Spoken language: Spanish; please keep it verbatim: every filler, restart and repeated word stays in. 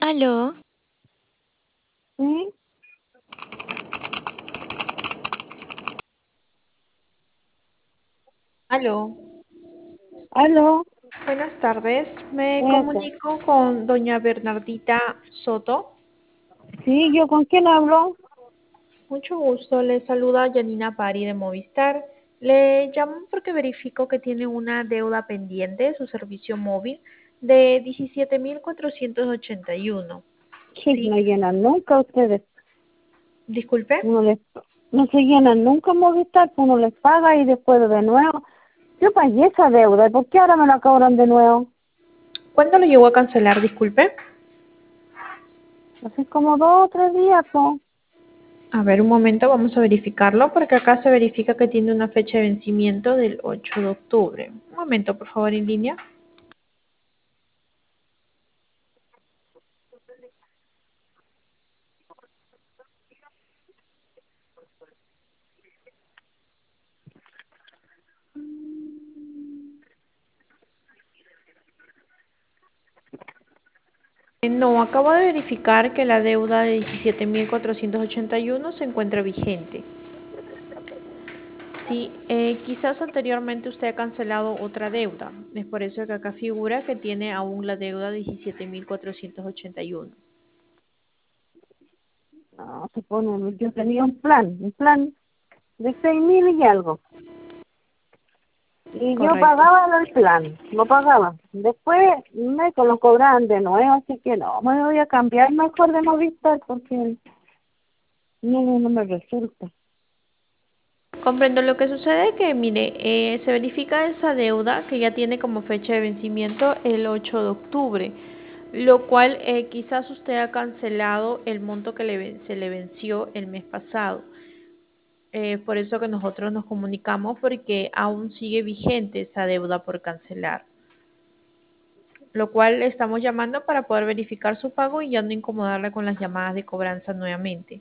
Aló, Sí, Aló, aló, buenas tardes. Me eso. comunico con doña Bernardita Soto. Sí, ¿yo con quién hablo? Mucho gusto, le saluda Janina Pari de Movistar. Le llamo porque verifico que tiene una deuda pendiente de su servicio móvil de diecisiete mil cuatrocientos ochenta y uno. Sí, Sí, no llenan nunca ustedes. disculpe. Uno les, no se llenan nunca Movistar, uno les paga y después de nuevo. Yo pagué esa deuda, ¿y por qué ahora me la cobran de nuevo? ¿Cuándo lo llegó a cancelar? Disculpe. Hace como dos o tres días, pues. A ver, un momento, vamos a verificarlo porque acá se verifica que tiene una fecha de vencimiento del ocho de octubre. Un momento, por favor, en línea. Eh, No, acabo de verificar que la deuda de diecisiete mil cuatrocientos ochenta y uno se encuentra vigente. Sí, eh, quizás anteriormente usted ha cancelado otra deuda. Es por eso que acá figura que tiene aún la deuda de diecisiete mil cuatrocientos ochenta y uno. No, se pone, yo tenía un plan, un plan de seis mil y algo. Y yo Correcto. pagaba el plan, lo pagaba. Después me lo cobraban de nuevo, así que no, me voy a cambiar mejor de Movistar porque no, no no me resulta. Comprendo lo que sucede que, mire, eh, se verifica esa deuda que ya tiene como fecha de vencimiento el ocho de octubre, lo cual eh, quizás usted ha cancelado el monto que le, ven- se le venció el mes pasado. Eh, por eso que nosotros nos comunicamos porque aún sigue vigente esa deuda por cancelar, lo cual estamos llamando para poder verificar su pago y ya no incomodarle con las llamadas de cobranza nuevamente.